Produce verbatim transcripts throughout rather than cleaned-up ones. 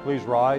Please rise.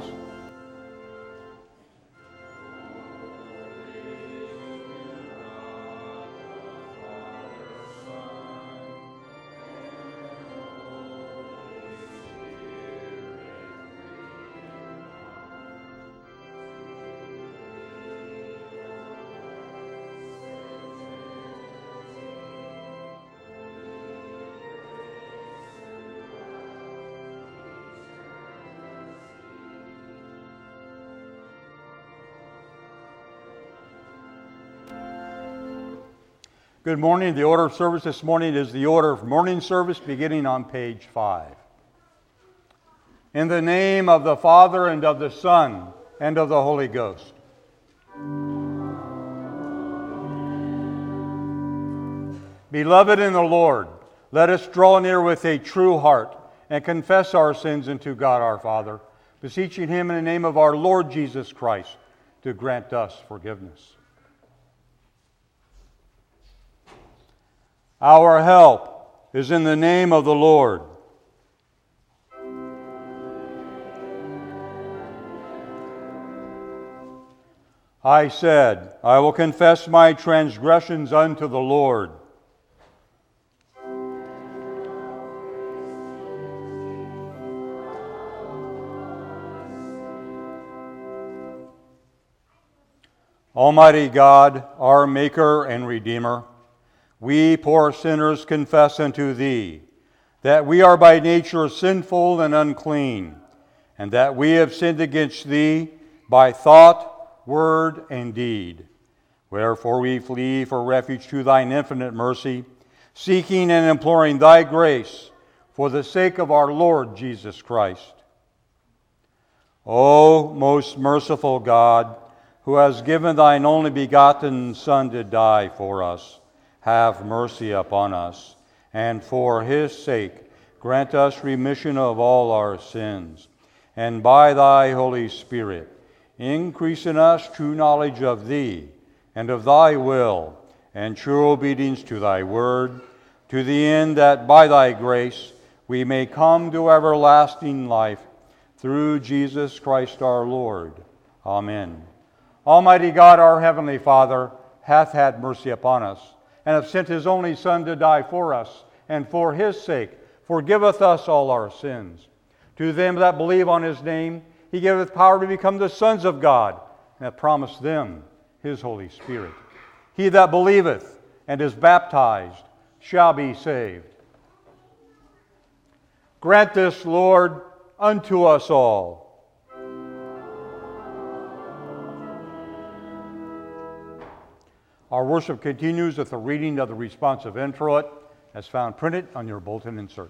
Good morning. The order of service this morning is the order of morning service beginning on page five. In the name of the Father, and of the Son, and of the Holy Ghost. Beloved in the Lord, let us draw near with a true heart and confess our sins unto God our Father, beseeching Him in the name of our Lord Jesus Christ to grant us forgiveness. Our help is in the name of the Lord. I said, I will confess my transgressions unto the Lord. Almighty God, our Maker and Redeemer, we poor sinners confess unto Thee that we are by nature sinful and unclean, and that we have sinned against Thee by thought, word, and deed. Wherefore we flee for refuge to Thine infinite mercy, seeking and imploring Thy grace for the sake of our Lord Jesus Christ. O most merciful God, who has given Thine only begotten Son to die for us, have mercy upon us, and for His sake grant us remission of all our sins, and by Thy Holy Spirit increase in us true knowledge of Thee, and of Thy will, and true obedience to Thy word, to the end that by Thy grace we may come to everlasting life, through Jesus Christ our Lord. Amen. Almighty God, our heavenly Father, hath had mercy upon us, and hath sent His only Son to die for us, and for His sake forgiveth us all our sins. To them that believe on His name, He giveth power to become the sons of God, and hath promised them His Holy Spirit. He that believeth and is baptized shall be saved. Grant this, Lord, unto us all. Our worship continues with the reading of the responsive introit as found printed on your bulletin insert.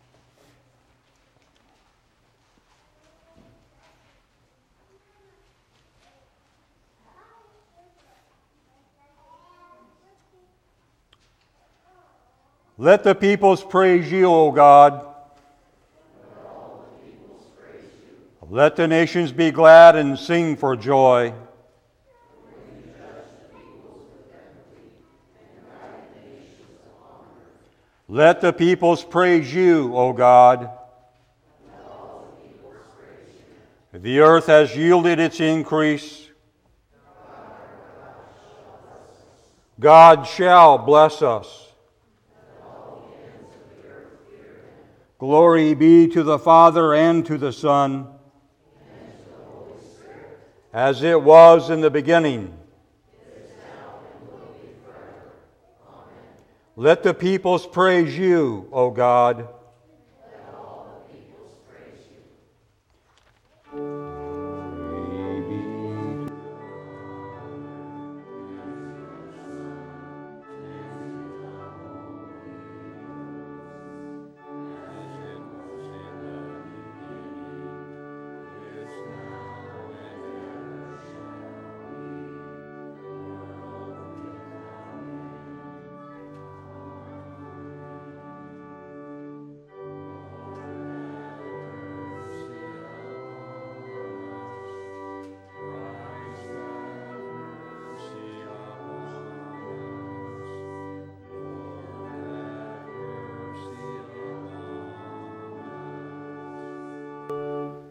Let the peoples praise You, O God. Let all the peoples praise You. Let the nations be glad and sing for joy. Let the peoples praise You, O God. Let all the peoples praise You. The earth has yielded its increase. God shall bless us. Let all the ends of the earth fear Him. Glory be to the Father, and to the Son, and to the Holy Spirit, as it was in the beginning. Let the peoples praise You, O God. Let all the peoples praise You.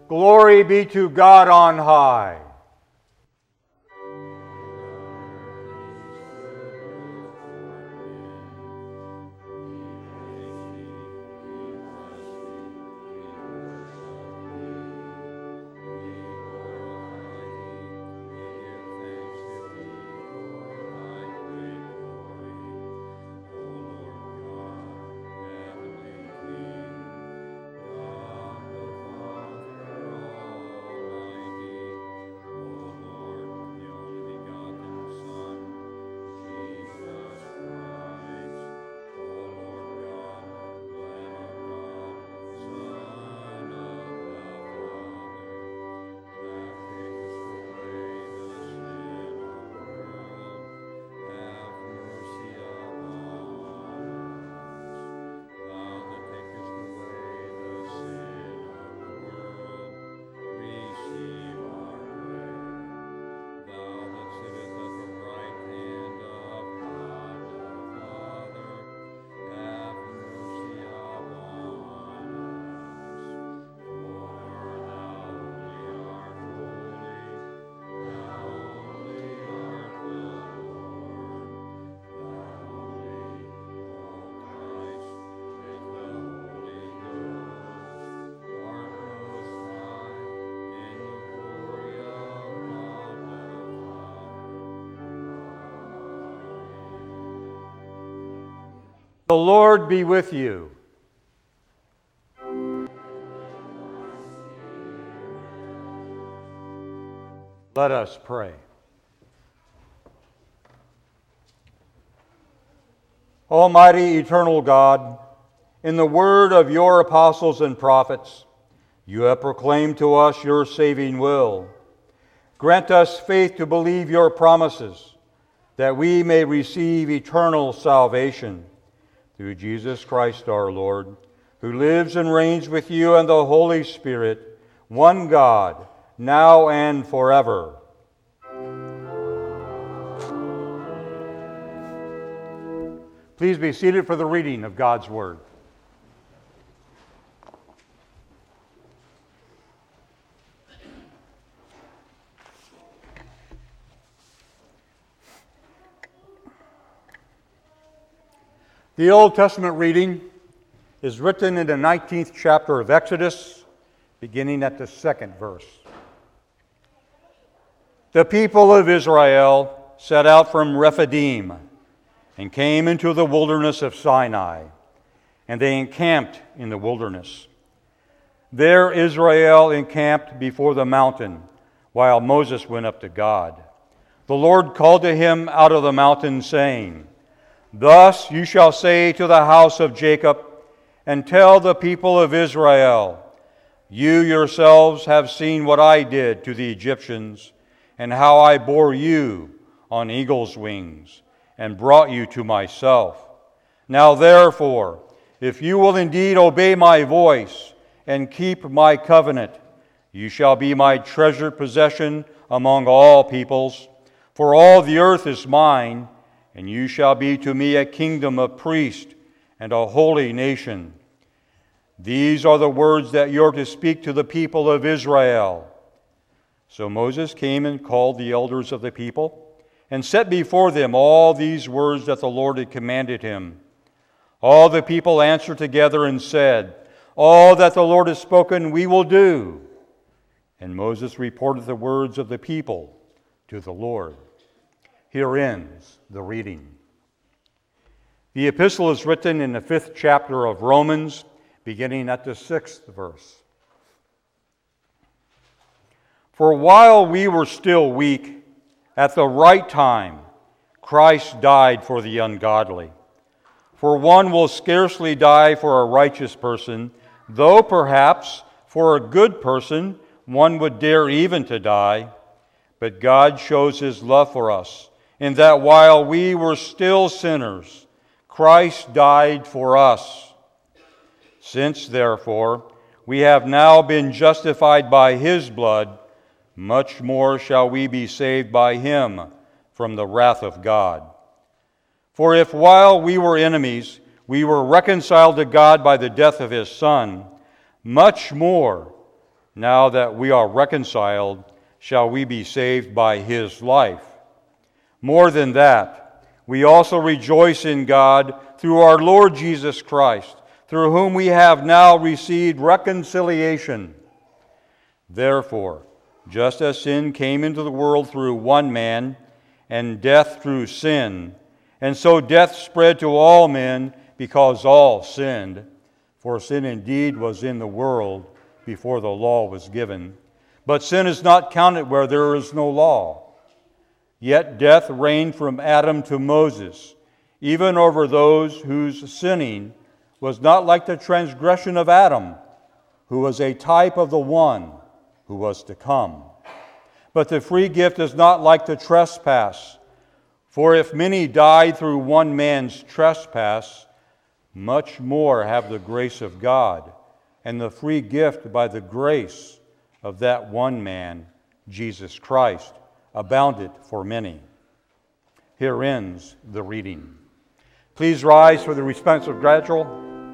Glory be to God on high. The Lord be with you. Let us pray. Almighty, eternal God, in the word of your apostles and prophets, you have proclaimed to us your saving will. Grant us faith to believe your promises, that we may receive eternal salvation. Through Jesus Christ our Lord, who lives and reigns with you and the Holy Spirit, one God, now and forever. Please be seated for the reading of God's Word. The Old Testament reading is written in the nineteenth chapter of Exodus, beginning at the second verse. The people of Israel set out from Rephidim and came into the wilderness of Sinai, and they encamped in the wilderness. There Israel encamped before the mountain, while Moses went up to God. The Lord called to him out of the mountain, saying, Thus you shall say to the house of Jacob, and tell the people of Israel, You yourselves have seen what I did to the Egyptians, and how I bore you on eagle's wings, and brought you to myself. Now therefore, if you will indeed obey my voice, and keep my covenant, you shall be my treasured possession among all peoples, for all the earth is mine, and you shall be to me a kingdom of priests and a holy nation. These are the words that you're to speak to the people of Israel. So Moses came and called the elders of the people, and set before them all these words that the Lord had commanded him. All the people answered together and said, All that the Lord has spoken we will do. And Moses reported the words of the people to the Lord. Here ends the reading. The epistle is written in the fifth chapter of Romans, beginning at the sixth verse. For while we were still weak, at the right time, Christ died for the ungodly. For one will scarcely die for a righteous person, though perhaps for a good person one would dare even to die. But God shows his love for us, in that while we were still sinners, Christ died for us. Since, therefore, we have now been justified by his blood, much more shall we be saved by him from the wrath of God. For if while we were enemies, we were reconciled to God by the death of his Son, much more, now that we are reconciled, shall we be saved by his life. More than that, we also rejoice in God through our Lord Jesus Christ, through whom we have now received reconciliation. Therefore, just as sin came into the world through one man, and death through sin, and so death spread to all men because all sinned. For sin indeed was in the world before the law was given. But sin is not counted where there is no law. Yet death reigned from Adam to Moses, even over those whose sinning was not like the transgression of Adam, who was a type of the one who was to come. But the free gift is not like the trespass. For if many died through one man's trespass, much more have the grace of God and the free gift by the grace of that one man, Jesus Christ, abounded for many. Here ends the reading. Please rise for the responsive gradual.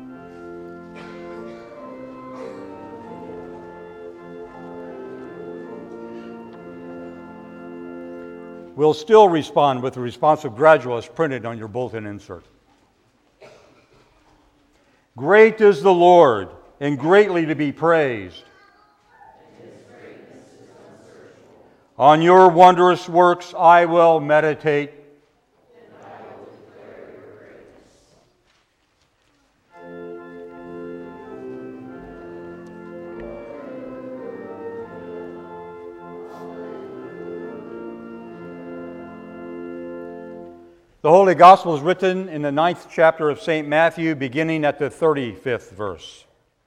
We'll still respond with the responsive gradual as printed on your bulletin insert. Great is the Lord, and greatly to be praised. On your wondrous works I will meditate. And I will declare your greatness. The Holy Gospel is written in the ninth chapter of Saint Matthew, beginning at the thirty-fifth verse.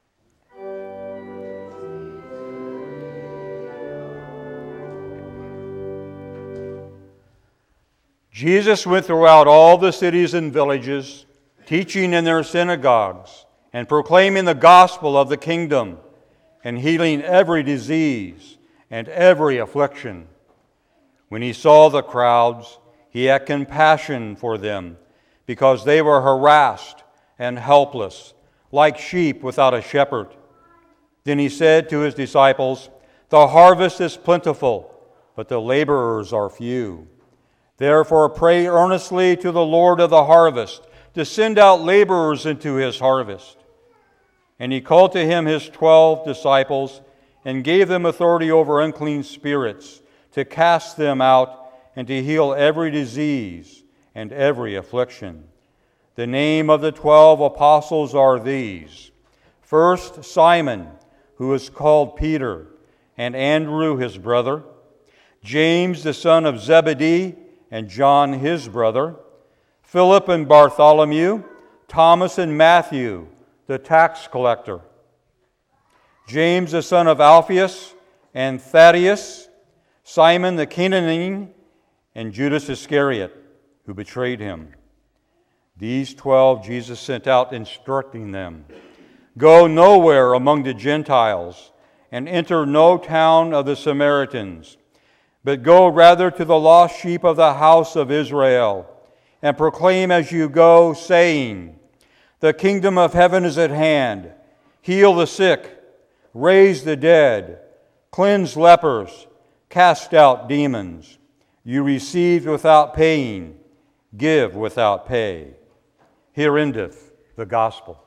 Jesus went throughout all the cities and villages, teaching in their synagogues, and proclaiming the gospel of the kingdom, and healing every disease and every affliction. When he saw the crowds, he had compassion for them, because they were harassed and helpless, like sheep without a shepherd. Then he said to his disciples, "The harvest is plentiful, but the laborers are few. Therefore pray earnestly to the Lord of the harvest to send out laborers into his harvest." And he called to him his twelve disciples and gave them authority over unclean spirits, to cast them out and to heal every disease and every affliction. The name of the twelve apostles are these: first, Simon, who is called Peter, and Andrew his brother, James the son of Zebedee, and John his brother, Philip and Bartholomew, Thomas and Matthew, the tax collector, James the son of Alphaeus, and Thaddeus, Simon the Canaanite, and Judas Iscariot, who betrayed him. These twelve Jesus sent out, instructing them, "Go nowhere among the Gentiles, and enter no town of the Samaritans, but go rather to the lost sheep of the house of Israel, and proclaim as you go, saying, the kingdom of heaven is at hand. Heal the sick, raise the dead, cleanse lepers, cast out demons. You received without paying, give without pay." Here endeth the gospel.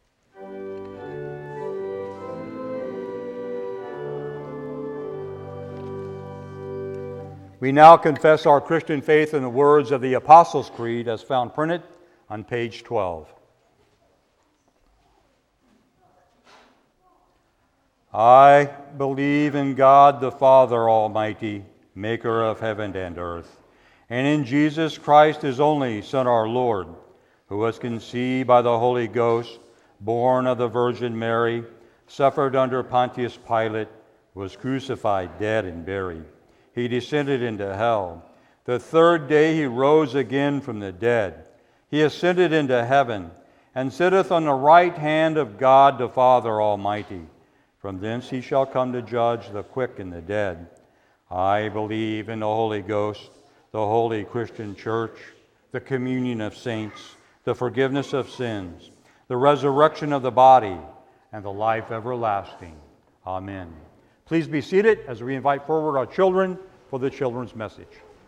We now confess our Christian faith in the words of the Apostles' Creed as found printed on page twelve. I believe in God the Father Almighty, maker of heaven and earth, and in Jesus Christ, his only Son, our Lord, who was conceived by the Holy Ghost, born of the Virgin Mary, suffered under Pontius Pilate, was crucified, dead, and buried. He descended into hell. The third day he rose again from the dead. He ascended into heaven, and sitteth on the right hand of God the Father Almighty. From thence he shall come to judge the quick and the dead. I believe in the Holy Ghost, the holy Christian church, the communion of saints, the forgiveness of sins, the resurrection of the body, and the life everlasting. Amen. Please be seated as we invite forward our children for the children's message.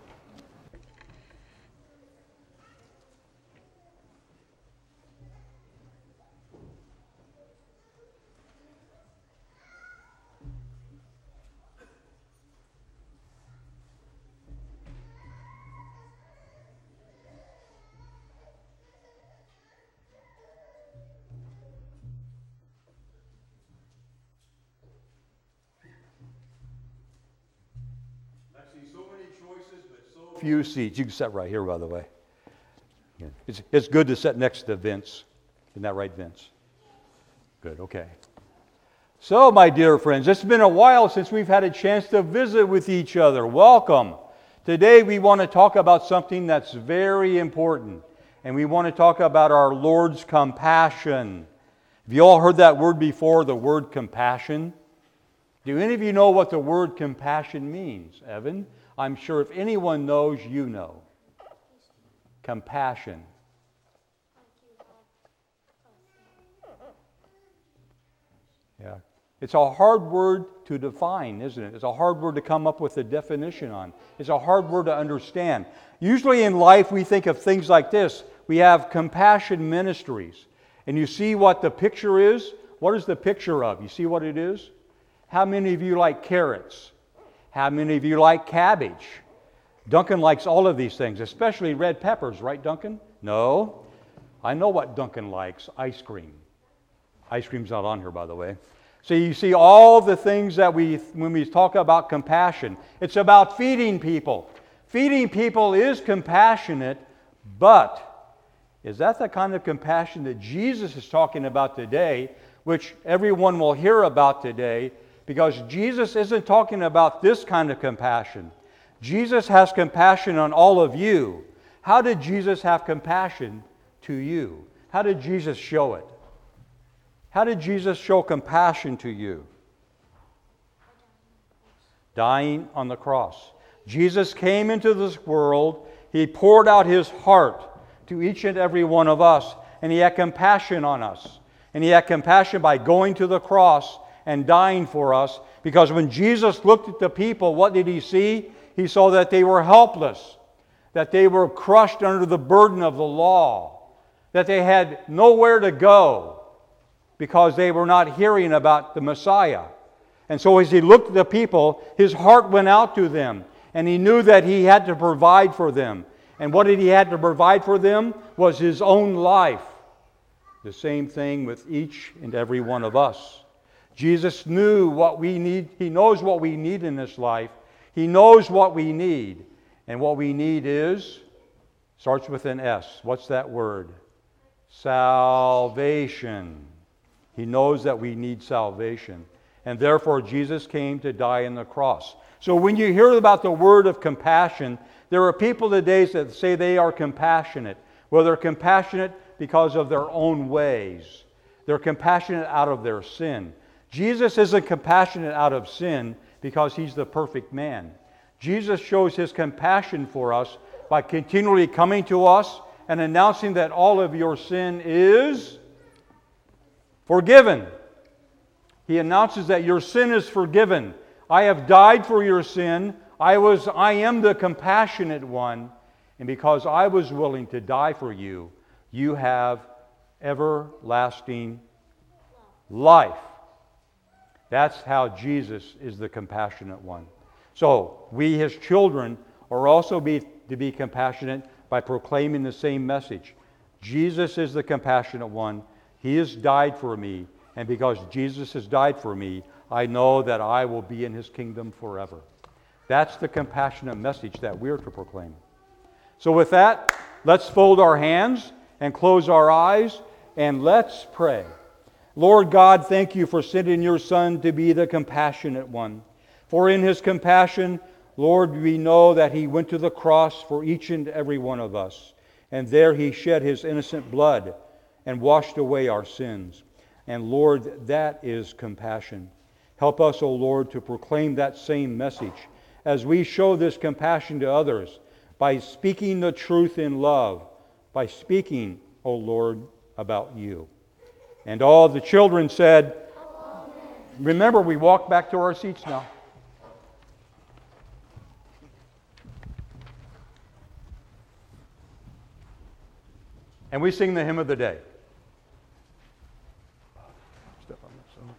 Few seats. You can sit right here, by the way. It's, it's good to sit next to Vince. Isn't that right, Vince? Good, okay. So, my dear friends, it's been a while since we've had a chance to visit with each other. Welcome. Today we want to talk about something that's very important, and we want to talk about our Lord's compassion. Have you all heard that word before, the word compassion? Do any of you know what the word compassion means, Evan? I'm sure if anyone knows, you know. Compassion. Yeah. It's a hard word to define, isn't it? It's a hard word to come up with a definition on. It's a hard word to understand. Usually in life we think of things like this. We have compassion ministries. And you see what the picture is? What is the picture of? You see what it is? How many of you like carrots? How many of you like cabbage? Duncan likes all of these things, especially red peppers, right, Duncan? No. I know what Duncan likes, ice cream. Ice cream's not on here, by the way. So you see all the things that we, when we talk about compassion, it's about feeding people. Feeding people is compassionate, but is that the kind of compassion that Jesus is talking about today, which everyone will hear about today? Because Jesus isn't talking about this kind of compassion. Jesus has compassion on all of you. How did Jesus have compassion to you? How did Jesus show it? How did Jesus show compassion to you? Dying on the cross. Jesus came into this world. He poured out His heart to each and every one of us. And He had compassion on us. And He had compassion by going to the cross and dying for us, because when Jesus looked at the people, what did He see? He saw that they were helpless, that they were crushed under the burden of the law, that they had nowhere to go because they were not hearing about the Messiah. And so as He looked at the people, His heart went out to them, and He knew that He had to provide for them. And what did He had to provide for them was His own life. The same thing with each and every one of us. Jesus knew what we need. He knows what we need in this life. He knows what we need. And what we need is, starts with an S. What's that word? Salvation. He knows that we need salvation. And therefore Jesus came to die on the cross. So when you hear about the word of compassion, there are people today that say they are compassionate. Well, they're compassionate because of their own ways. They're compassionate out of their sin. Jesus isn't compassionate out of sin because He's the perfect man. Jesus shows His compassion for us by continually coming to us and announcing that all of your sin is forgiven. He announces that your sin is forgiven. I have died for your sin. I was, I am the compassionate one. And because I was willing to die for you, you have everlasting life. That's how Jesus is the compassionate one. So, we, His children, are also be, to be compassionate by proclaiming the same message. Jesus is the compassionate one. He has died for me. And because Jesus has died for me, I know that I will be in His kingdom forever. That's the compassionate message that we're to proclaim. So with that, let's fold our hands and close our eyes and let's pray. Lord God, thank You for sending Your Son to be the compassionate one. For in His compassion, Lord, we know that He went to the cross for each and every one of us. And there He shed His innocent blood and washed away our sins. And Lord, that is compassion. Help us, O Lord, to proclaim that same message as we show this compassion to others by speaking the truth in love, by speaking, O Lord, about You. And all the children said, Amen. Remember, we walk back to our seats now. And we sing the hymn of the day. Step on this one.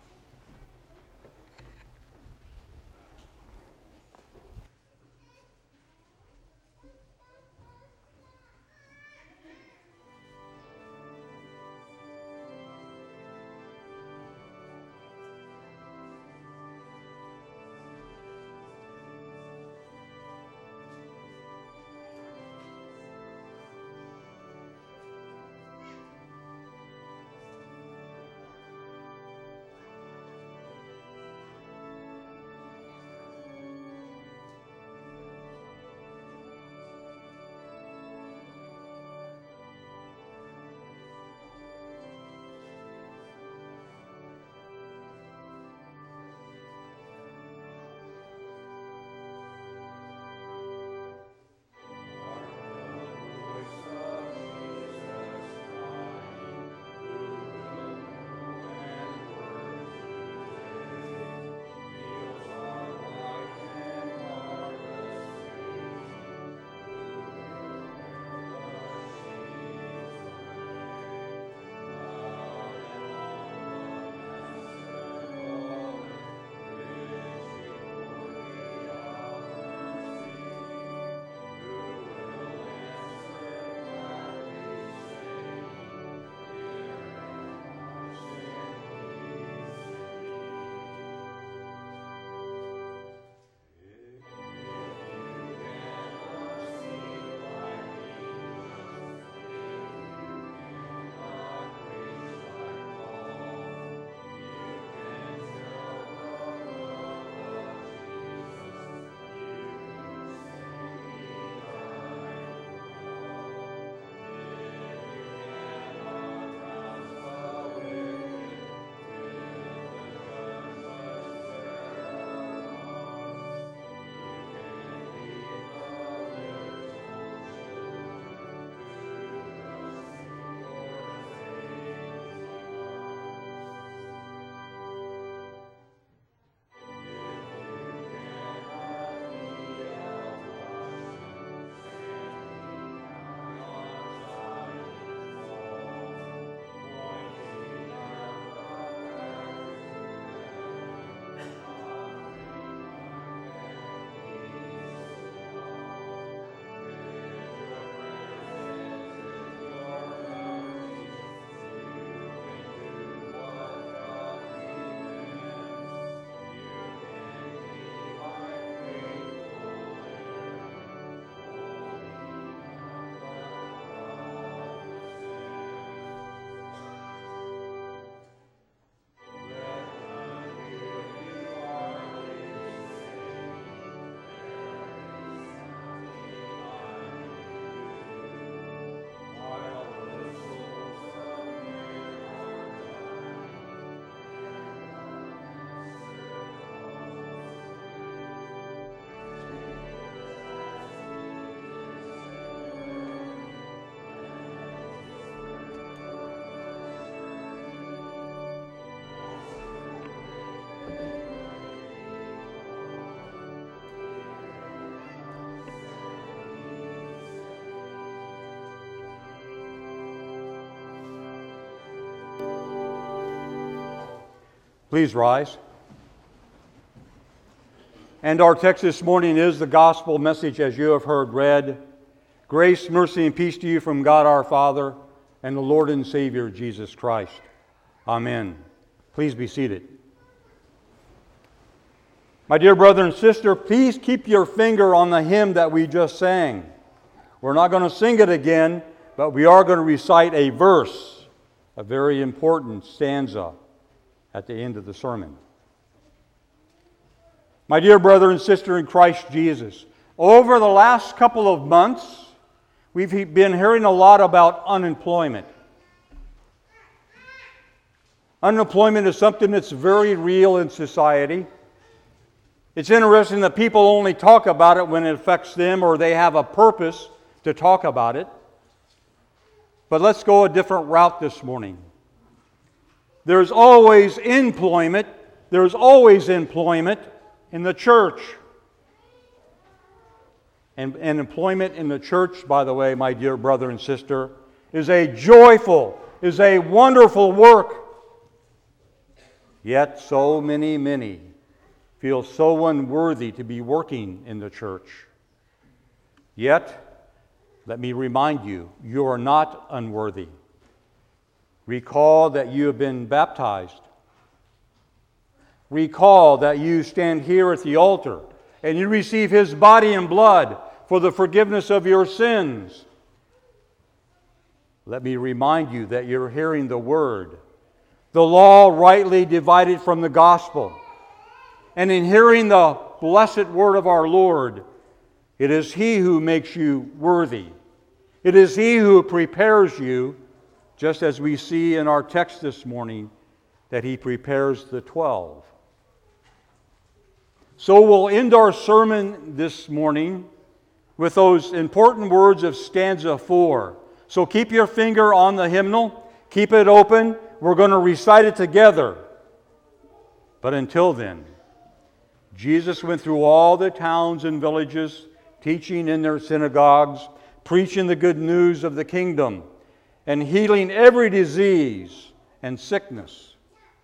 Please rise. And our text this morning is the gospel message as you have heard read. Grace, mercy, and peace to you from God our Father and the Lord and Savior Jesus Christ. Amen. Please be seated. My dear brother and sister, please keep your finger on the hymn that we just sang. We're not going to sing it again, but we are going to recite a verse, a very important stanza at the end of the sermon. My dear brother and sister in Christ Jesus, over the last couple of months, we've been hearing a lot about unemployment. Unemployment is something that's very real in society. It's interesting that people only talk about it when it affects them or they have a purpose to talk about it. But let's go a different route this morning. There's always employment, there's always employment in the church. And, and employment in the church, by the way, my dear brother and sister, is a joyful, is a wonderful work. Yet so many, many feel so unworthy to be working in the church. Yet, let me remind you, you are not unworthy. Recall that you have been baptized. Recall that you stand here at the altar and you receive His body and blood for the forgiveness of your sins. Let me remind you that you're hearing the Word, the law rightly divided from the gospel. And in hearing the blessed word of our Lord, it is He who makes you worthy. It is He who prepares you, just as we see in our text this morning, that He prepares the twelve. So we'll end our sermon this morning with those important words of stanza four. So keep your finger on the hymnal, keep it open. We're going to recite it together. But until then, Jesus went through all the towns and villages, teaching in their synagogues, preaching the good news of the kingdom, and healing every disease and sickness.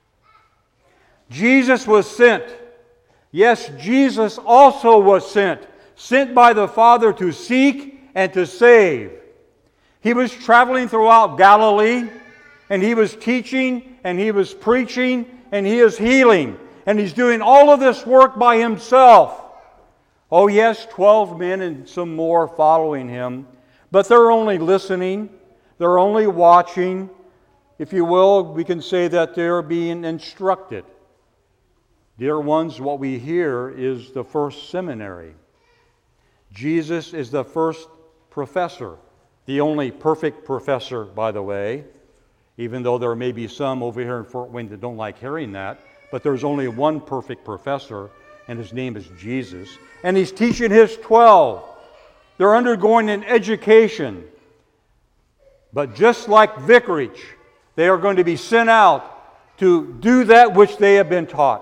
Jesus was sent. Yes, Jesus also was sent, sent by the Father to seek and to save. He was traveling throughout Galilee, and He was teaching, and He was preaching, and He is healing. And He's doing all of this work by Himself. Oh yes, twelve men and some more following Him, but they're only listening. They're only watching. If you will, we can say that they're being instructed. Dear ones, what we hear is the first seminary. Jesus is the first professor, the only perfect professor, by the way, even though there may be some over here in Fort Wayne that don't like hearing that, but there's only one perfect professor, and His name is Jesus. And He's teaching His twelve. They're undergoing an education. But just like vicarage, they are going to be sent out to do that which they have been taught.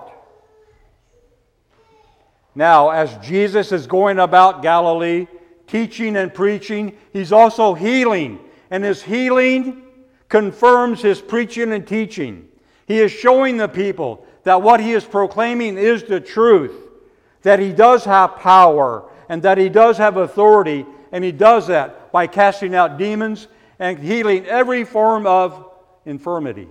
Now, as Jesus is going about Galilee, teaching and preaching, He's also healing. And His healing confirms His preaching and teaching. He is showing the people that what He is proclaiming is the truth, that He does have power, and that He does have authority, and He does that by casting out demons and healing every form of infirmity.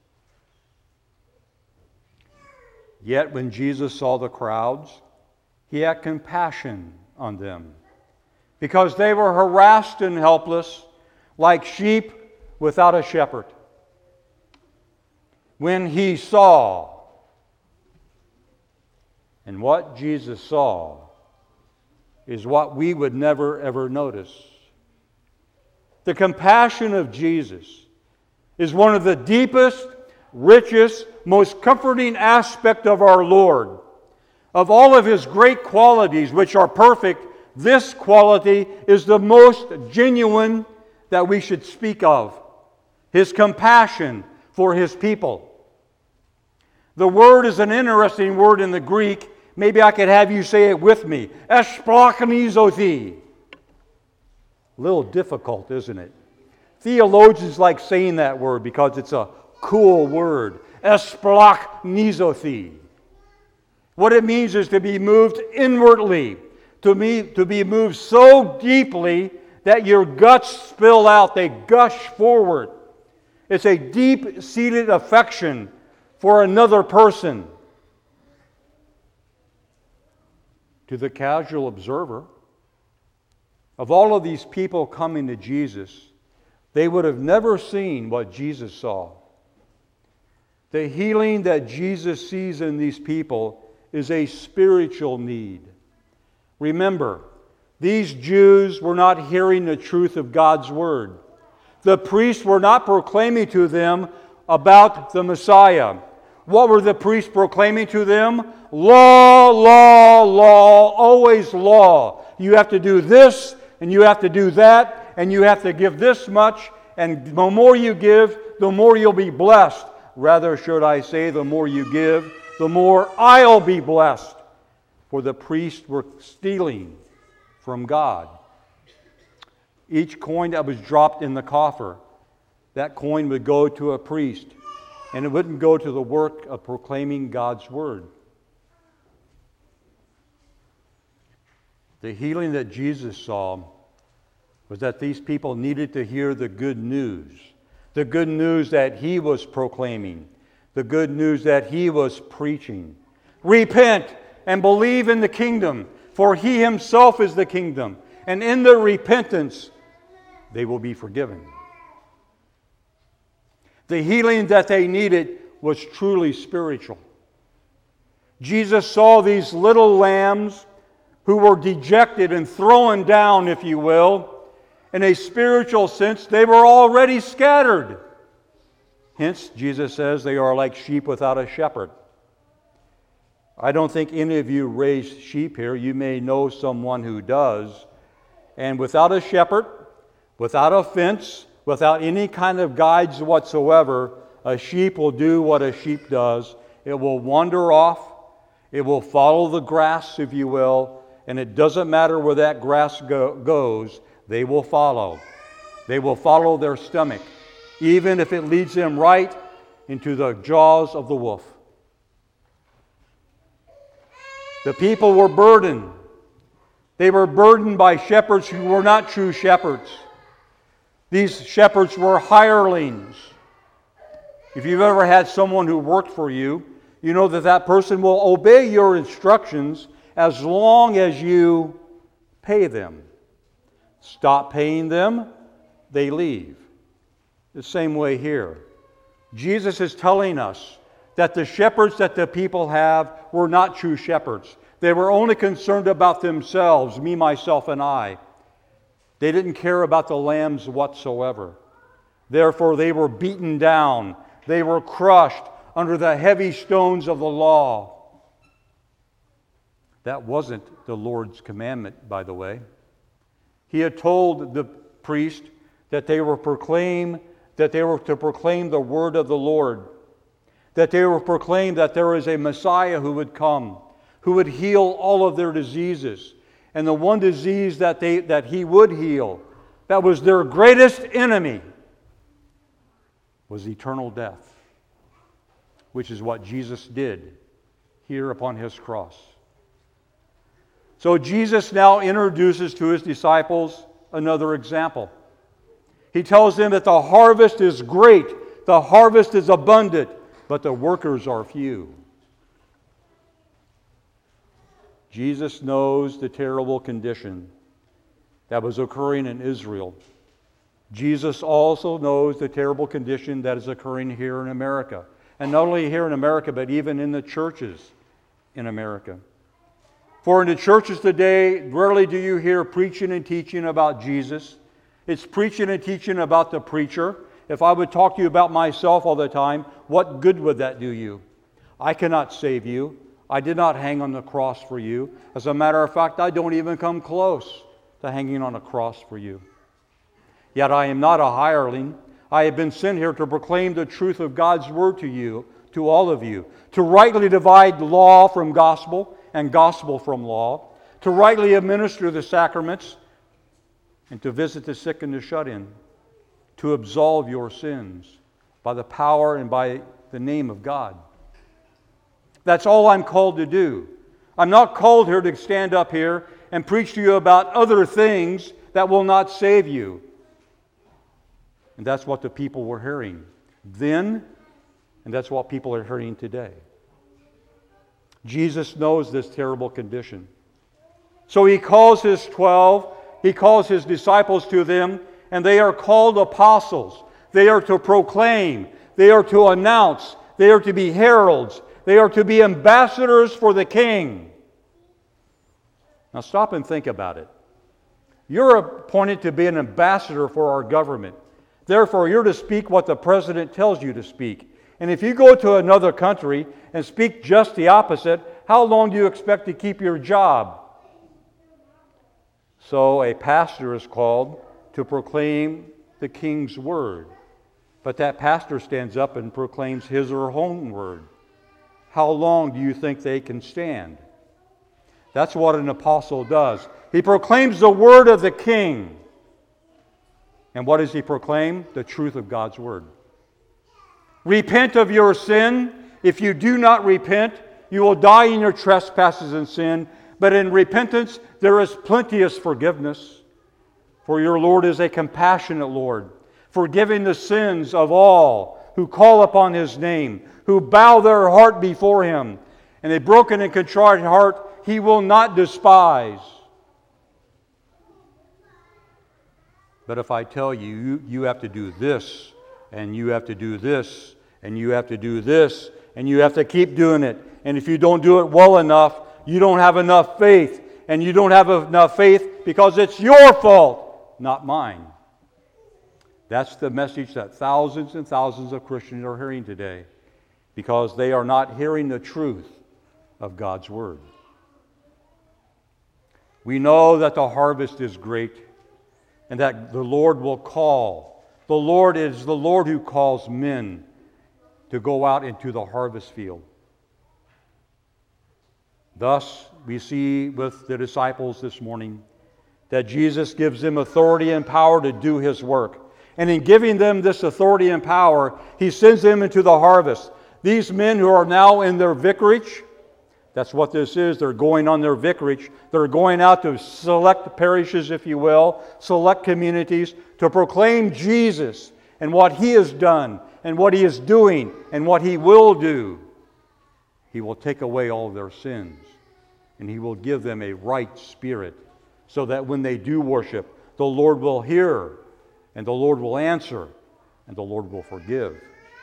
Yet when Jesus saw the crowds, He had compassion on them, because they were harassed and helpless, like sheep without a shepherd. When He saw, and what Jesus saw is what we would never ever notice. The compassion of Jesus is one of the deepest, richest, most comforting aspects of our Lord. Of all of His great qualities, which are perfect, this quality is the most genuine that we should speak of. His compassion for His people. The word is an interesting word in the Greek. Maybe I could have you say it with me. Esplachnizothi. A little difficult, isn't it? Theologians like saying that word because it's a cool word. Esplachnizothi. What it means is to be moved inwardly, to be, to be moved so deeply that your guts spill out, they gush forward. It's a deep-seated affection for another person. To the casual observer, of all of these people coming to Jesus, they would have never seen what Jesus saw. The healing that Jesus sees in these people is a spiritual need. Remember, these Jews were not hearing the truth of God's Word. The priests were not proclaiming to them about the Messiah. What were the priests proclaiming to them? Law, law, law, always law. You have to do this, and you have to do that, and you have to give this much, and the more you give, the more you'll be blessed. Rather, should I say, the more you give, the more I'll be blessed. For the priests were stealing from God. Each coin that was dropped in the coffer, that coin would go to a priest, and it wouldn't go to the work of proclaiming God's word. The healing that Jesus saw was that these people needed to hear the good news. The good news that he was proclaiming. The good news that he was preaching. Repent and believe in the kingdom, for he himself is the kingdom. And in their repentance, they will be forgiven. The healing that they needed was truly spiritual. Jesus saw these little lambs who were dejected and thrown down, if you will. In a spiritual sense, they were already scattered. Hence, Jesus says they are like sheep without a shepherd. I don't think any of you raise sheep here. You may know someone who does. And without a shepherd, without a fence, without any kind of guides whatsoever, a sheep will do what a sheep does. It will wander off. It will follow the grass, if you will. And it doesn't matter where that grass go- goes, they will follow. They will follow their stomach, even if it leads them right into the jaws of the wolf. The people were burdened. They were burdened by shepherds who were not true shepherds. These shepherds were hirelings. If you've ever had someone who worked for you, you know that that person will obey your instructions as long as you pay them. Stop paying them, they leave. The same way here. Jesus is telling us that the shepherds that the people have were not true shepherds. They were only concerned about themselves, me, myself, and I. They didn't care about the lambs whatsoever. Therefore, they were beaten down. They were crushed under the heavy stones of the law. That wasn't the Lord's commandment, by the way. He had told the priest that they were proclaim that they were to proclaim the word of the Lord, that they were proclaim that there is a Messiah who would come, who would heal all of their diseases. And the one disease that they that he would heal, that was their greatest enemy, was eternal death, which is what Jesus did here upon his cross. So Jesus now introduces to his disciples another example. He tells them that the harvest is great, the harvest is abundant, but the workers are few. Jesus knows the terrible condition that was occurring in Israel. Jesus also knows the terrible condition that is occurring here in America. And not only here in America, but even in the churches in America. For in the churches today, rarely do you hear preaching and teaching about Jesus. It's preaching and teaching about the preacher. If I would talk to you about myself all the time, what good would that do you? I cannot save you. I did not hang on the cross for you. As a matter of fact, I don't even come close to hanging on a cross for you. Yet I am not a hireling. I have been sent here to proclaim the truth of God's word to you, to all of you, to rightly divide law from gospel and gospel from law, to rightly administer the sacraments, and to visit the sick and the shut-in, to absolve your sins by the power and by the name of God. That's all I'm called to do. I'm not called here to stand up here and preach to you about other things that will not save you. And that's what the people were hearing then, and that's what people are hearing today. Jesus knows this terrible condition. So he calls his twelve, he calls his disciples to them, and they are called apostles. They are to proclaim, they are to announce, they are to be heralds, they are to be ambassadors for the King. Now stop and think about it. You're appointed to be an ambassador for our government. Therefore, you're to speak what the president tells you to speak. And if you go to another country and speak just the opposite, how long do you expect to keep your job? So a pastor is called to proclaim the king's word. But that pastor stands up and proclaims his or her own word. how long do you think they can stand? That's what an apostle does. He proclaims the word of the King. And what does he proclaim? The truth of God's word. Repent of your sin. If you do not repent, you will die in your trespasses and sin. But in repentance, there is plenteous forgiveness. For your Lord is a compassionate Lord, forgiving the sins of all who call upon His name, who bow their heart before Him. And a broken and contrite heart He will not despise. But if I tell you, you, you have to do this, and you have to do this, and you have to do this, and you have to keep doing it, and if you don't do it well enough, you don't have enough faith, and you don't have enough faith because it's your fault, not mine. That's the message that thousands and thousands of Christians are hearing today, because they are not hearing the truth of God's Word. We know that the harvest is great, and that the Lord will call. The Lord is the Lord who calls men to go out into the harvest field. Thus, we see with the disciples this morning that Jesus gives them authority and power to do His work. And in giving them this authority and power, He sends them into the harvest. These men who are now in their vicarage, that's what this is. They're going on their vicarage. They're going out to select parishes, if you will, select communities, to proclaim Jesus and what He has done and what He is doing and what He will do. He will take away all their sins, and He will give them a right spirit, so that when they do worship, the Lord will hear, and the Lord will answer, and the Lord will forgive.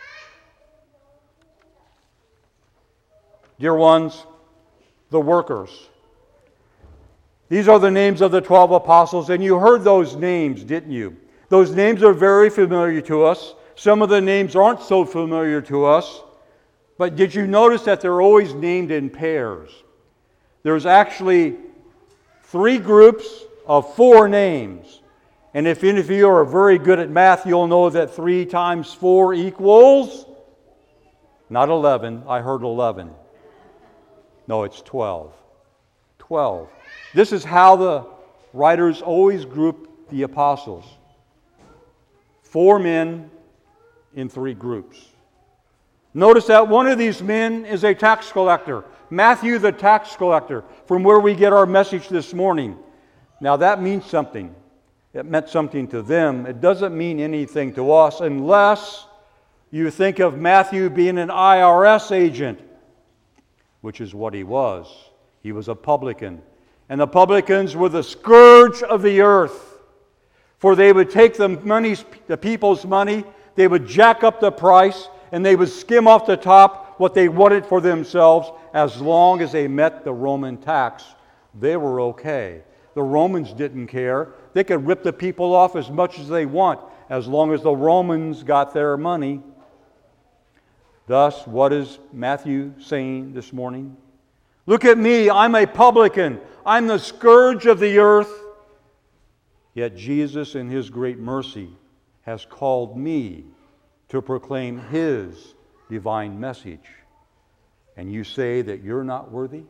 Dear ones, the workers. These are the names of the twelve apostles, and you heard those names, didn't you? Those names are very familiar to us. Some of the names aren't so familiar to us. But did you notice that they're always named in pairs? There's actually three groups of four names. And if any of you are very good at math, you'll know that three times four equals not eleven. I heard eleven. No, it's twelve. twelve. This is how the writers always group the apostles. Four men in three groups. Notice that one of these men is a tax collector. Matthew the tax collector, from where we get our message this morning. Now that means something. It meant something to them. It doesn't mean anything to us unless you think of Matthew being an I R S agent, which is what he was. He was a publican. And the publicans were the scourge of the earth. For they would take the money, the people's money, they would jack up the price, and they would skim off the top what they wanted for themselves. As long as they met the Roman tax, they were okay. The Romans didn't care. They could rip the people off as much as they want, as long as the Romans got their money. Thus, what is Matthew saying this morning? Look at me, I'm a publican. I'm the scourge of the earth. Yet Jesus, in His great mercy, has called me to proclaim His divine message. And you say that you're not worthy?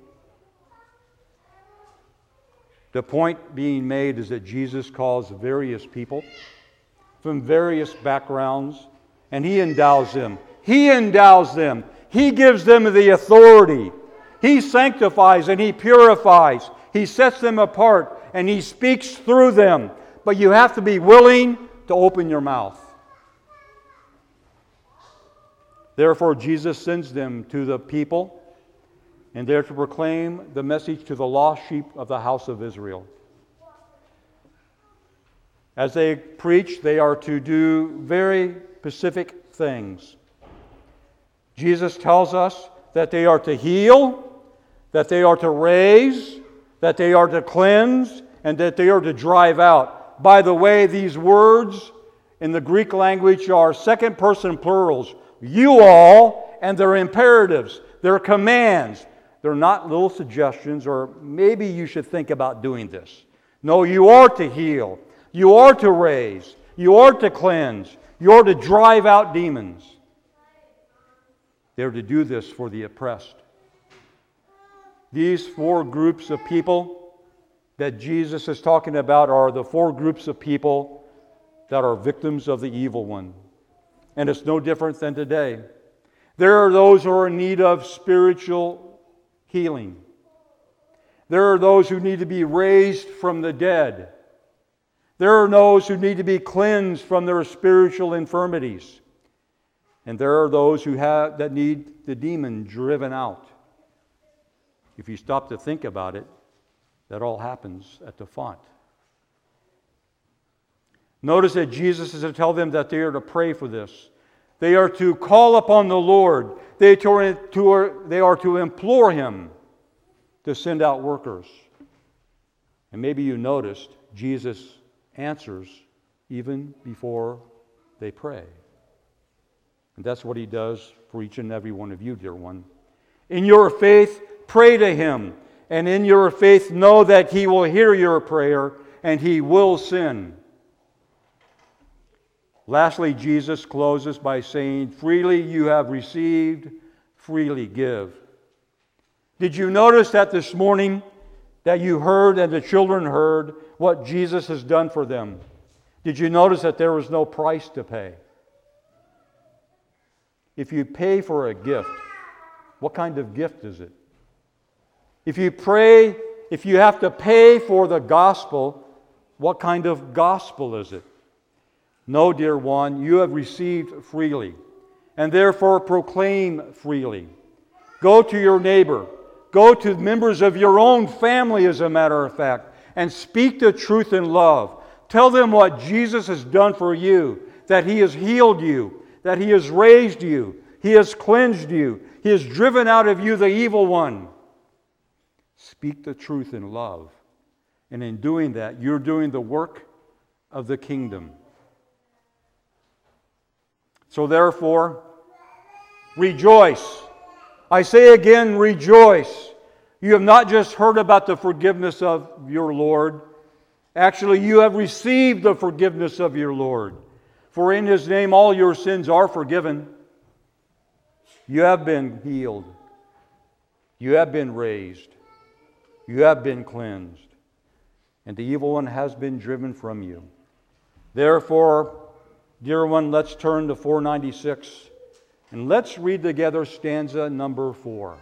The point being made is that Jesus calls various people from various backgrounds, and He endows them. He endows them. He gives them the authority. He sanctifies and He purifies. He sets them apart and He speaks through them. But you have to be willing to open your mouth. Therefore, Jesus sends them to the people, and they're to proclaim the message to the lost sheep of the house of Israel. As they preach, they are to do very specific things. Jesus tells us that they are to heal, that they are to raise, that they are to cleanse, and that they are to drive out. By the way, these words in the Greek language are second person plurals. You all, and they're imperatives. They're commands. They're not little suggestions or maybe you should think about doing this. No, you are to heal. You are to raise. You are to cleanse. You are to drive out demons. They're to do this for the oppressed. These four groups of people that Jesus is talking about are the four groups of people that are victims of the evil one. And it's no different than today. There are those who are in need of spiritual healing. There are those who need to be raised from the dead. There are those who need to be cleansed from their spiritual infirmities. And there are those who have that need the demon driven out. If you stop to think about it, that all happens at the font. Notice that Jesus is to tell them that they are to pray for this. They are to call upon the Lord. They, to, to, they are to implore Him to send out workers. And maybe you noticed Jesus answers even before they pray. And that's what He does for each and every one of you, dear one. In your faith, pray to Him. And in your faith, know that He will hear your prayer and He will send. Lastly, Jesus closes by saying, freely you have received, freely give. Did you notice that this morning that you heard and the children heard what Jesus has done for them? Did you notice that there was no price to pay? If you pay for a gift, what kind of gift is it? If you pray, if you have to pay for the gospel, what kind of gospel is it? No, dear one, you have received freely, and therefore proclaim freely. Go to your neighbor, go to members of your own family, as a matter of fact, and speak the truth in love. Tell them what Jesus has done for you, that He has healed you, that He has raised you, He has cleansed you, He has driven out of you the evil one. Speak the truth in love. And in doing that, you're doing the work of the kingdom. So therefore, rejoice. I say again, rejoice. You have not just heard about the forgiveness of your Lord. Actually, you have received the forgiveness of your Lord. For in His name all your sins are forgiven. You have been healed. You have been raised. You have been cleansed. And the evil one has been driven from you. Therefore, dear one, let's turn to four ninety-six and let's read together stanza number four.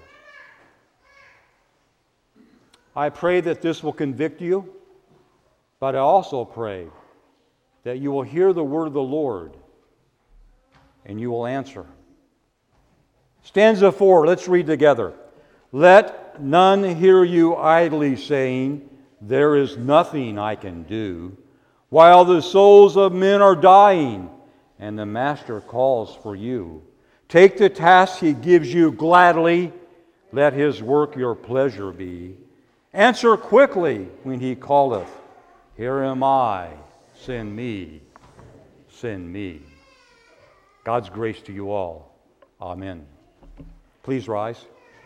I pray that this will convict you, but I also pray that you will hear the word of the Lord and you will answer. Stanza four, let's read together. Let none hear you idly saying, there is nothing I can do, while the souls of men are dying, and the Master calls for you. Take the task He gives you gladly. Let His work your pleasure be. Answer quickly when He calleth. Here am I. Send me. Send me. God's grace to you all. Amen. Please rise.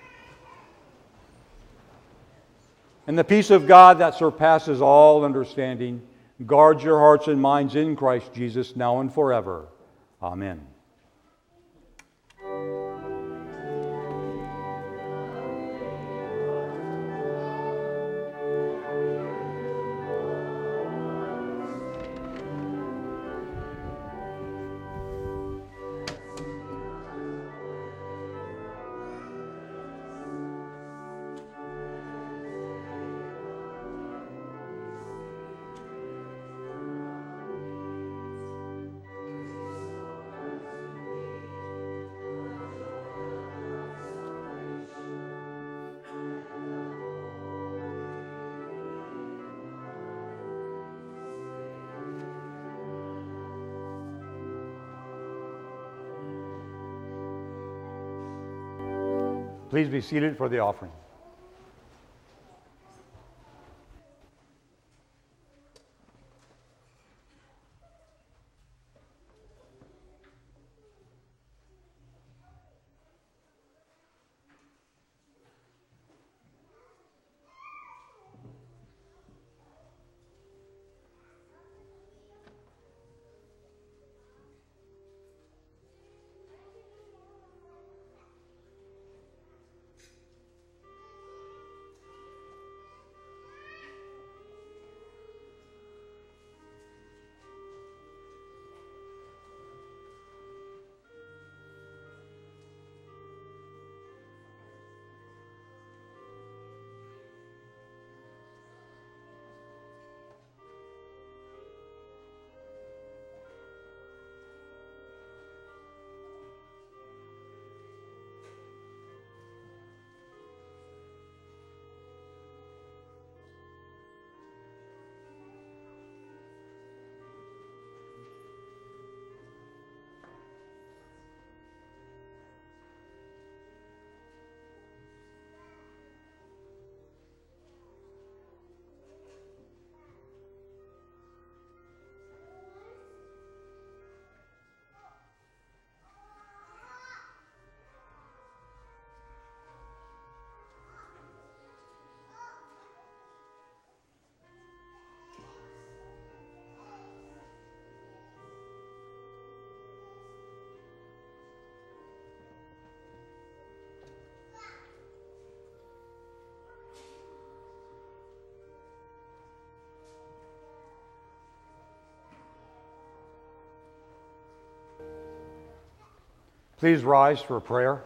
And the peace of God that surpasses all understanding guards your hearts and minds in Christ Jesus now and forever. Amen. Please be seated for the offering. Please rise for prayer.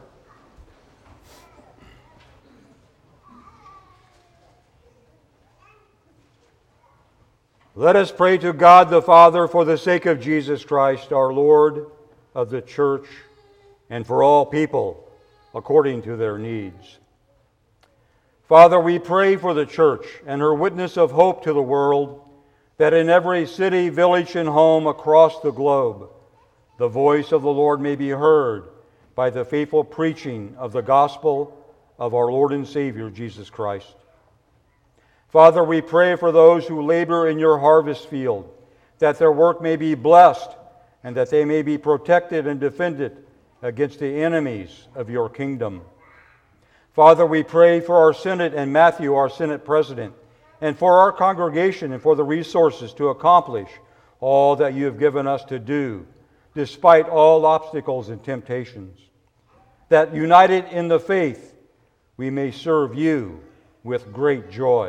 Let us pray to God the Father for the sake of Jesus Christ, our Lord, of the church, and for all people according to their needs. Father, we pray for the church and her witness of hope to the world, that in every city, village, and home across the globe, the voice of the Lord may be heard by the faithful preaching of the gospel of our Lord and Savior, Jesus Christ. Father, we pray for those who labor in your harvest field, that their work may be blessed and that they may be protected and defended against the enemies of your kingdom. Father, we pray for our Senate and Matthew, our Senate President, and for our congregation and for the resources to accomplish all that you have given us to do, despite all obstacles and temptations, that united in the faith, we may serve you with great joy.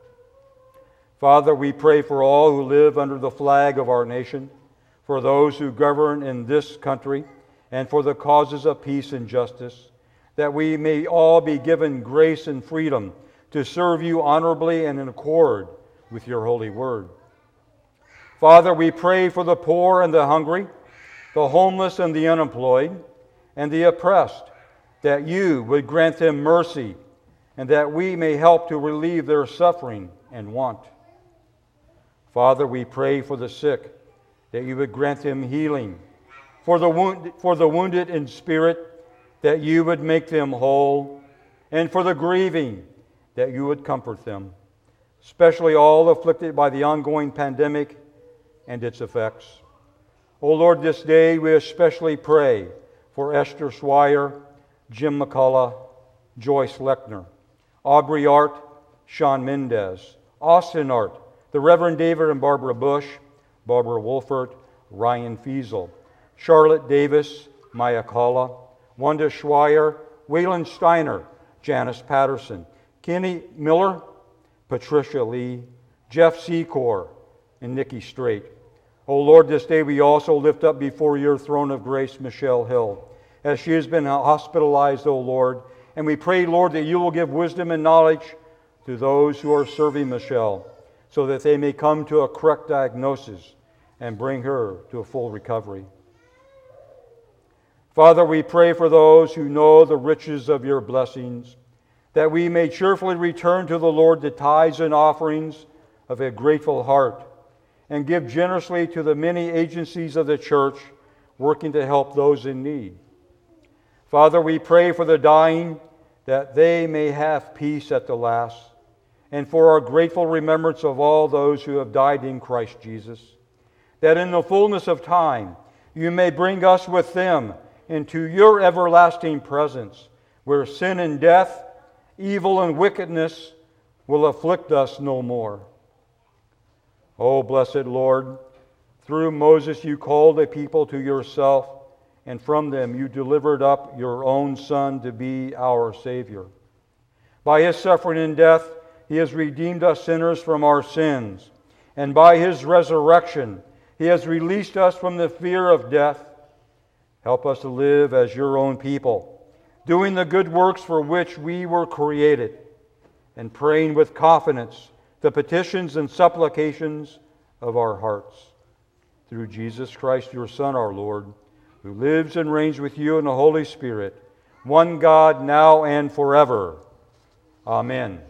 Father, we pray for all who live under the flag of our nation, for those who govern in this country, and for the causes of peace and justice, that we may all be given grace and freedom to serve you honorably and in accord with your holy word. Father, we pray for the poor and the hungry, the homeless and the unemployed, and the oppressed, that you would grant them mercy, and that we may help to relieve their suffering and want. Father, we pray for the sick, that you would grant them healing, for the wound, for the wounded in spirit, that you would make them whole, and for the grieving, that you would comfort them, especially all afflicted by the ongoing pandemic and its effects. O Lord, this day we especially pray for Esther Swire, Jim McCullough, Joyce Lechner, Aubrey Art, Sean Mendez, Austin Art, the Reverend David and Barbara Bush, Barbara Wolfert, Ryan Fiesel, Charlotte Davis, Maya Kalla, Wanda Schweier, Waylon Steiner, Janice Patterson, Kenny Miller, Patricia Lee, Jeff Secor, and Nikki Strait. O Lord, this day we also lift up before your throne of grace Michelle Hill, as she has been hospitalized, O Lord, and we pray, Lord, that you will give wisdom and knowledge to those who are serving Michelle, so that they may come to a correct diagnosis and bring her to a full recovery. Father, we pray for those who know the riches of your blessings, that we may cheerfully return to the Lord the tithes and offerings of a grateful heart, and give generously to the many agencies of the church working to help those in need. Father, we pray for the dying, that they may have peace at the last, and for our grateful remembrance of all those who have died in Christ Jesus, that in the fullness of time you may bring us with them into your everlasting presence, where sin and death, evil and wickedness will afflict us no more. O blessed Lord, through Moses you called a people to yourself, and from them you delivered up your own Son to be our Savior. By his suffering and death, he has redeemed us sinners from our sins, and by his resurrection, he has released us from the fear of death. Help us to live as your own people, doing the good works for which we were created, and praying with confidence the petitions and supplications of our hearts. Through Jesus Christ, your Son, our Lord, who lives and reigns with you in the Holy Spirit, one God, now and forever. Amen.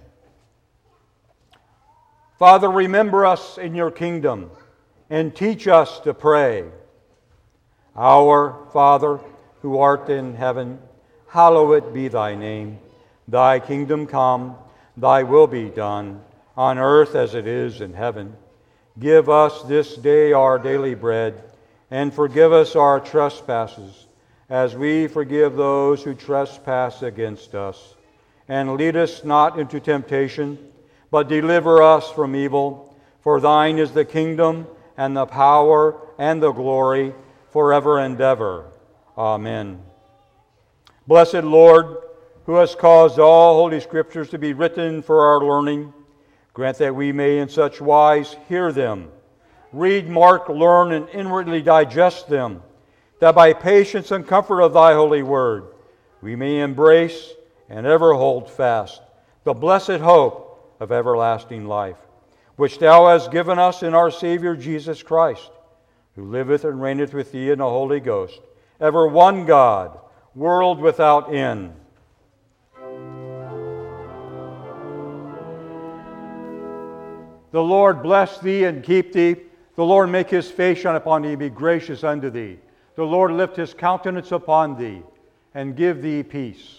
Father, remember us in your kingdom and teach us to pray. Our Father, who art in heaven, hallowed be thy name. Thy kingdom come, thy will be done, on earth as it is in heaven. Give us this day our daily bread, and forgive us our trespasses, as we forgive those who trespass against us. And lead us not into temptation, but deliver us from evil. For thine is the kingdom, and the power, and the glory, forever and ever. Amen. Blessed Lord, who has caused all holy scriptures to be written for our learning, grant that we may in such wise hear them, read, mark, learn, and inwardly digest them, that by patience and comfort of thy holy word we may embrace and ever hold fast the blessed hope of everlasting life, which thou hast given us in our Savior Jesus Christ, who liveth and reigneth with thee in the Holy Ghost, ever one God, world without end. The Lord bless thee and keep thee. The Lord make his face shine upon thee and be gracious unto thee. The Lord lift his countenance upon thee and give thee peace.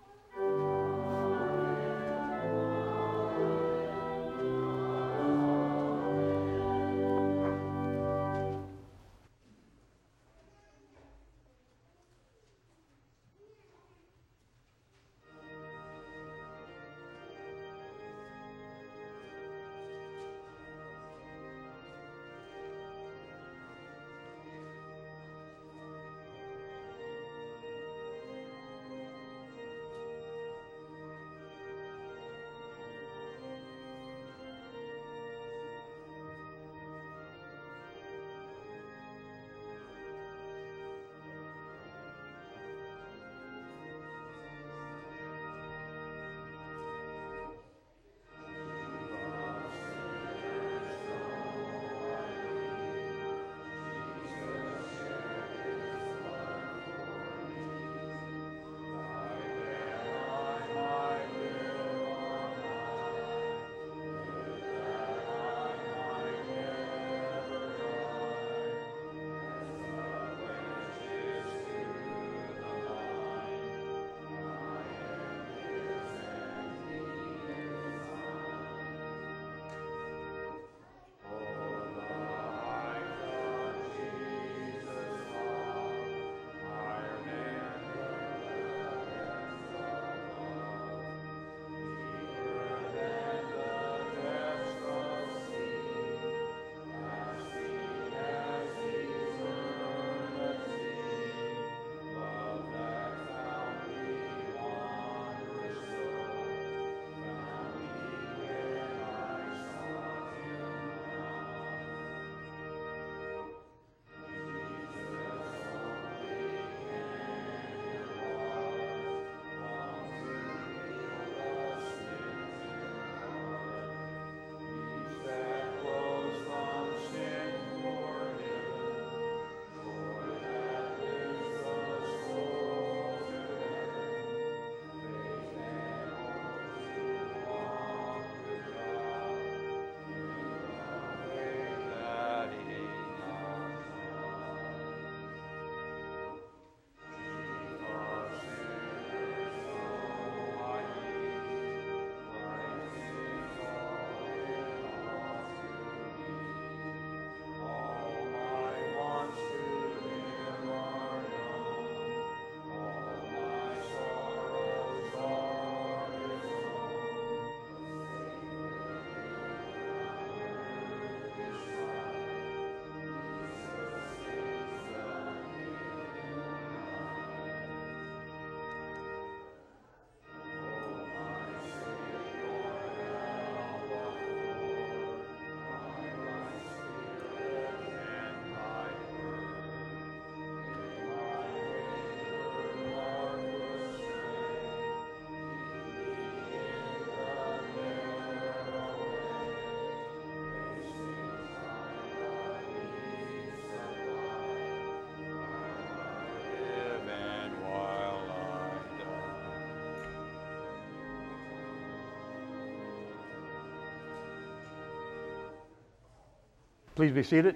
Please be seated.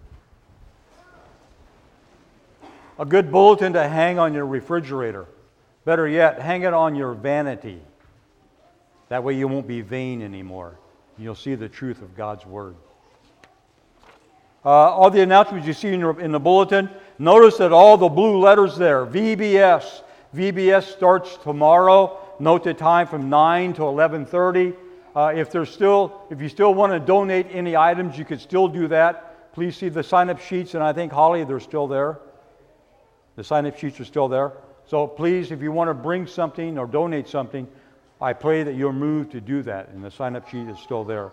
A good bulletin to hang on your refrigerator. Better yet, hang it on your vanity. That way you won't be vain anymore. You'll see the truth of God's Word. Uh, all the announcements you see in, your, in the bulletin, notice that all the blue letters there, V B S. V B S starts tomorrow. Note the time from nine to eleven thirty. Uh, if there's still, if you still want to donate any items, you could still do that. Please see the sign-up sheets, and I think, Holly, they're still there. The sign-up sheets are still there. So please, if you want to bring something or donate something, I pray that you're moved to do that, and the sign-up sheet is still there.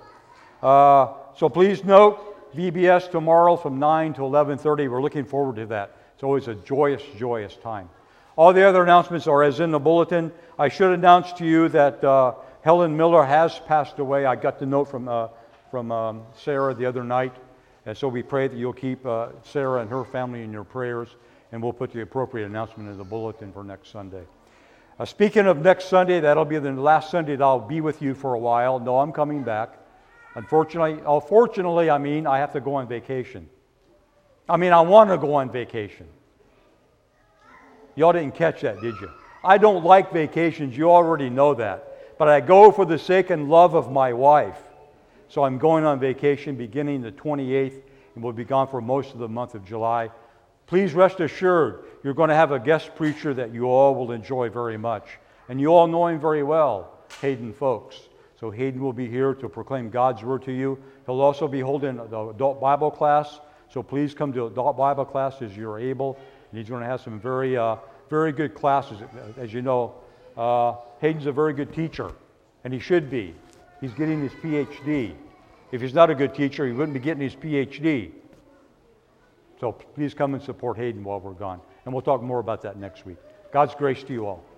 Uh, so please note, V B S tomorrow from nine to eleven thirty. We're looking forward to that. It's always a joyous, joyous time. All the other announcements are as in the bulletin. I should announce to you that uh, Helen Miller has passed away. I got the note from, uh, from um, Sarah the other night. And so we pray that you'll keep uh, Sarah and her family in your prayers, and we'll put the appropriate announcement in the bulletin for next Sunday. Uh, speaking of next Sunday, that'll be the last Sunday that I'll be with you for a while. No, I'm coming back. Unfortunately, oh, fortunately, I mean, I have to go on vacation. I mean, I want to go on vacation. Y'all didn't catch that, did you? I don't like vacations. You already know that. But I go for the sake and love of my wife. So I'm going on vacation beginning the twenty-eighth, and we'll be gone for most of the month of July. Please rest assured, you're going to have a guest preacher that you all will enjoy very much. And you all know him very well, Hayden Folks. So Hayden will be here to proclaim God's Word to you. He'll also be holding the adult Bible class. So please come to adult Bible class as you're able. And he's going to have some very, uh, very good classes. As you know, uh, Hayden's a very good teacher, and he should be. He's getting his P H D. If he's not a good teacher, he wouldn't be getting his P H D. So please come and support Hayden while we're gone. And we'll talk more about that next week. God's grace to you all.